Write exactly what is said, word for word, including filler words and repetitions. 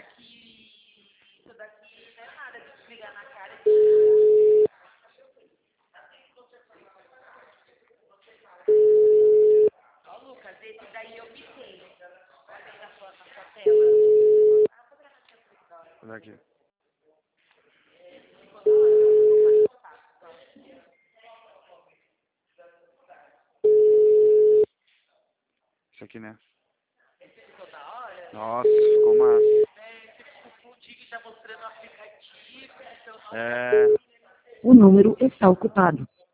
Olha aqui. Isso aqui, né? Nossa, ficou massa. É. O número está ocupado.